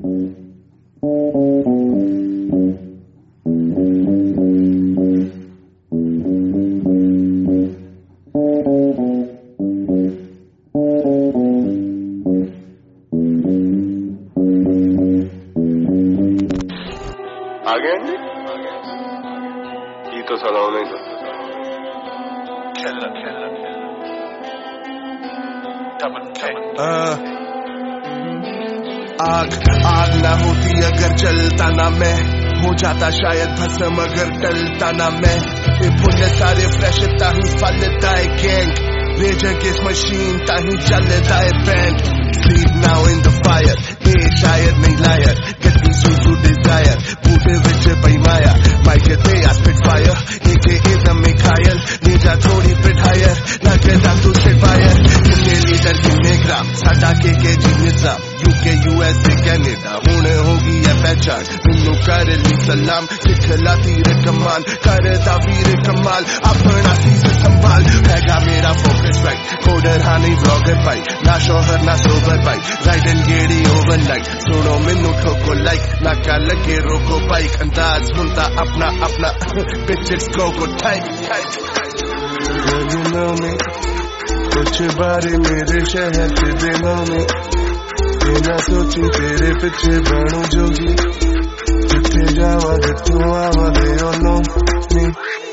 आगे ये तो सलाह नहीं था आग आग ना होती अगर जलता ना मैं, हो जाता शायद भस्म अगर टलता ना मैं। फुल सारे फ्रेश ताही फलता है गैंग, रेजर किस मशीन ताही चलता है band. Sleep now in the fire, ये शायद नहीं लायर, गड्डी सुसु डिजायर, बूटे विच पई माया, माइक ते आ स्पिट फायर, ये इज़म में घायल, नीजा थोड़ी पिट हायर, ना कहता तू सिट फायर। कितने लीडर कितने ग्राम, साडा के जी निजाम, यूके यूएस से कैनेडा, हुणे होगी ये पहचान, मैनू कर ली सलाम, सिखलाती रे कमाल, करता वीर कमाल, अपना सीस संभाल, हैगा मेरा फोकस राइट, कोडर हाँ नहीं व्लॉगर भाई, ना शोहर ना सोबर भाई, राइड एंड गेड़ी ओवरनाइट, सुनो मैनू ठोको लाइक, ना कल के रोको बाइक, अंदाज सुनता अपना अपना, पिक्चर्स को टाइप। You know me, कुछ बारे मेरे शहर के दिनों में, बिना सोची तेरे पीछे बनूं जोगी, जिथे जावा जिथों आवा दे ओ नो मी।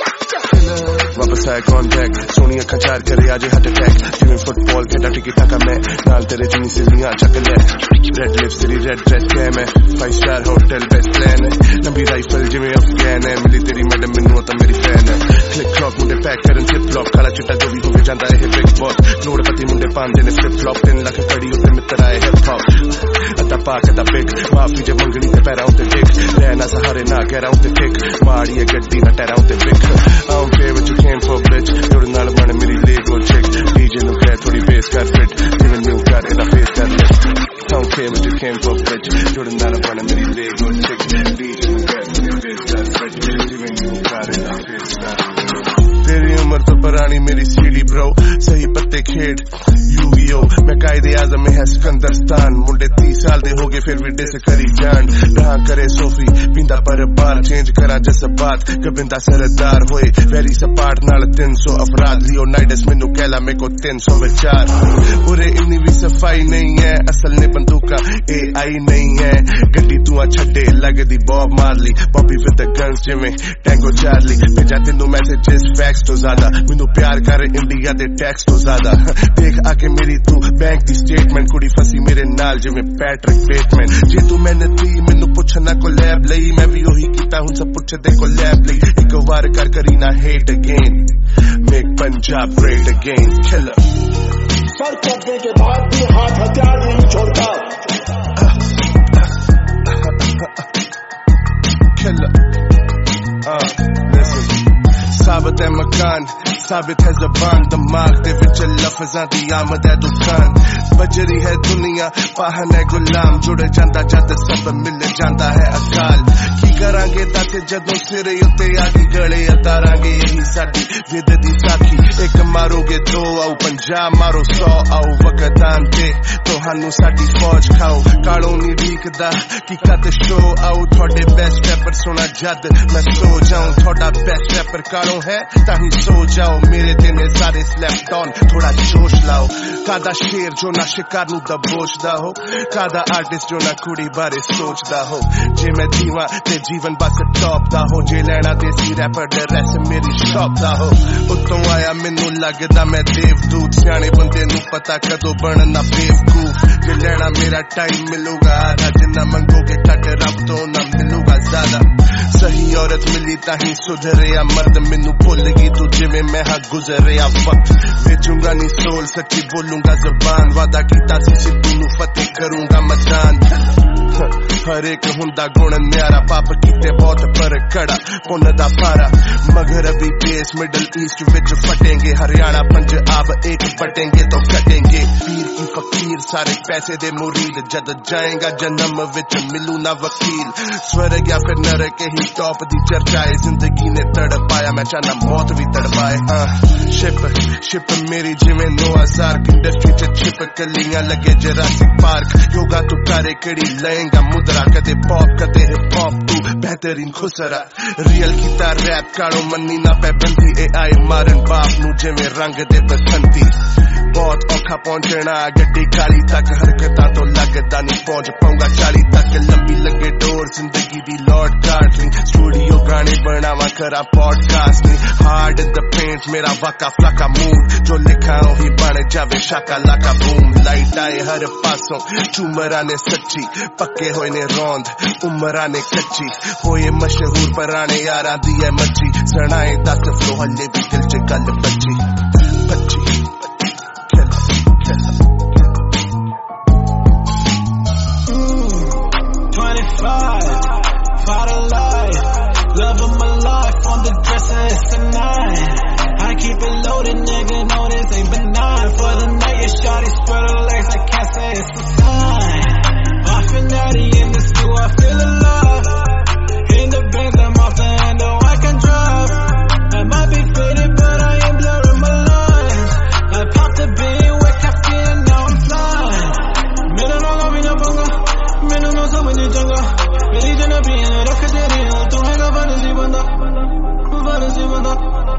वापस आया कॉन्टैक्ट, सोनी अखा चार करे आजे हार्ट अटैक, जिवें फुटबॉल खेड़ा टिकी टाका मैं, नाल तेरे जीनी सिलियां चकले, रेड लिप्स तेरी रेड ड्रेस कैम है, 5 स्टार होटल बेस्ट प्लान है, लंबी राइफल जिवें अफगान है, मिली तेरी मैडम मैनू तो मेरी फैन है, क्लिक क्लॉक मुंडे पैक करन फ्लिप फ्लॉप, काला चिट्टा जो भी होके जांदा है बिग बॉस, करोड़पति मुंडे पांदे ने फ्लिप फ्लॉप, 3 लाख कड़ी उत्ते मित्र आए हिप हॉप, अद्धा पाक अद्धा बिग, माफी जे मंगनी ते पैरा उत्ते टिक, रहना सहारे ना गहरा उत्ते टिक, माड़ी है गड्डी ना टैरा उत्ते big. I don't care what you came for, bitch, जोड़न नाल बन मेरी लेग और चिक, डीजे नु कह थोड़ी बेस कर फिट, जिवें न्यू कर एदा फेस कर lift. I don't care what you came for, bitch, जोड़न नाल बन मेरी लेग और चिक, डीजे नु कह थोड़ी बेस कर फिट, जिवें न्यू कर एदा फेस कर लिफ्ट। तेरी उम्र तो पुरानी मेरी सीढ़ी ब्रो, सही पत्ते खेड यूवीओ, मैं कायदे आजम में है सिकंदरस्तान, मुंडे 30 साल दे होगे फिर भी डिस करी जान, रहा करे सोफी पींदा पर बार, चेंज करा जज्बात कबिंदा सरदार होए, वेरी सपाट नाल 300 अफराद, लियोनाइडस मैनू कहला मेरे को 300 विचार, उरे इन्नी भी सफाई नहीं है, असल ने बंदूका AI नहीं है, गड्डी तू छड्डे लगदी Bob Marley, Bobby with the guns जिवें टैंगो चार्ली, भेजा तेनू मैसेजेस फैक्स तो ज्यादा, मैनू प्यार कर इंडिया दे टैक्स तो ज्यादा, देख आके मेरी तू बैंक दी स्टेटमेंट, कुड़ी फसी मेरे नाल जिवें पैट्रिक बेटमैन, जे तू मेहनती मैनू पुछना को लैब लई, मैं भी ओही कीता हूं सब पुछदे को लैब लई, एक वार कर करीना hate again, make Punjab great again, killer. सर कटने के बाद भी हाथ हथियार नहीं छोड़ता, किलर। साबित है मकान, साबित है जबान, दिमाग दे विच लफ्जां दी आमद है दुकान, बजरी है दुनिया पाहन है गुलाम, जुड़ जांदा जद सब मिल जांदा है अकाल, की करांगे दस जदों सिर उत्ते आगी गले उतारांगे, यही साडी विद दी साखी, एक मारोगे 2 आओ 50 मारो 100 आओ वकतान ते, तोहानू साडी फौज खाओ, कालों नी वीकदा की कद शो आओ, थोड़े बेस्ट रैपर सुना जद मैं सो जाऊं, थोड़ा बेस्ट रैपर कालों है ताही सो जाओ, मेरे दिन सारे स्लैप्ड ऑन, थोड़ा जोश लाओ, कादा शेर जो ना शिकार नू दबोचदा हो, कादा आर्टिस्ट जो ना कुड़ी बारे सोचदा हो, जे मैं जीवा ते जीवन बस टॉप दा हो, जे लेना देसी रैपर दे रेस्ट मेरी शॉप दा हो, उत्तों आया मैनू लगदा मैं देवदूत, सियाने बंदे नू पता कदों बनना बेवकूफ, जे लेना मेरा टाइम मिलूगा आधा, जिन्ना मंगोगे घट रब तो ना मिलूगा ज्यादा, सही औरत मिली ताही सुधरे या मर्द, मैनू भुलगी तू जिवें मैं हाँ गुजरे या वक्त, बेचूंगा नी सोल सच्ची बोलूंगा जबान, वादा कीता सी सिद्धू नू फतेह करूंगा मैदान, हर एक हुंदा गुण न्यारा, पाप कीते बहुत पर कड़ा पुन दा पारा, मगरबी देश मिडल ईस्ट विच फटेंगे, हरियाणा पंजाब एक बटेंगे तो कटेंगे, पीर की फकीर सारे पैसे दे मुरीद, जद जाएगा जन्म विच मिलू ना वकील, स्वर्ग या फिर नरक ही टॉप दी चर्चा है, जिंदगी ने तड़पाया मैं चाहना मौत भी तड़पाए, शिप मेरी जिवें 9000 इंडस्ट्री च छिप कलियां लगे जरासिक पार्क, योगा तू तारे कड़ी लहेंगा मुद्रा कदे पॉप कदे हिप हॉप तू बेहतरीन खुसरा रियल कीता रैप काड़ो मन्नी ना पै बंदी AI मारन बाप नू जिवें रंग दे बसंती बहुत औखा पहुंचना गड्डी काली तक हरकतां तो लगदा नहीं पहुंच पाऊंगा 40 तक लंबी लगे डोर जिंदगी दी लॉर्ड कार्टलिंग स्टूडियो गाने बनावा करा पॉडकास्ट नहीं हार्ड इन द पेंट मेरा वाका फ्लाका मूड जो लिखा ही बन जावे शाका लाका बूम लाइट आए हर पासों चुमरा ने सच्ची पक्के होए ने रौंद उमरा ने कच्ची होए मशहूर पराने यारा दी है मच्छी सनाए 10 फ्लो हल्ले भी दिल च गल बच्ची बच्ची 25, fight a life, love of my life, on the dresser, it's a 9. I keep it loaded, nigga, no this ain't benign. For the night, your shawty spread her legs, I can't say it's a sign. Off and natty in the stew, I feel alive. In the Benz, I'm off the handle, I can drive. I might be faded, but I ain't blurring my lines. I popped a bean with caffeine, now I'm flying. Middle no love, no bunga. Middle no so many jungle. Really gonna be in a rocket, tu hang up, fantasy banda.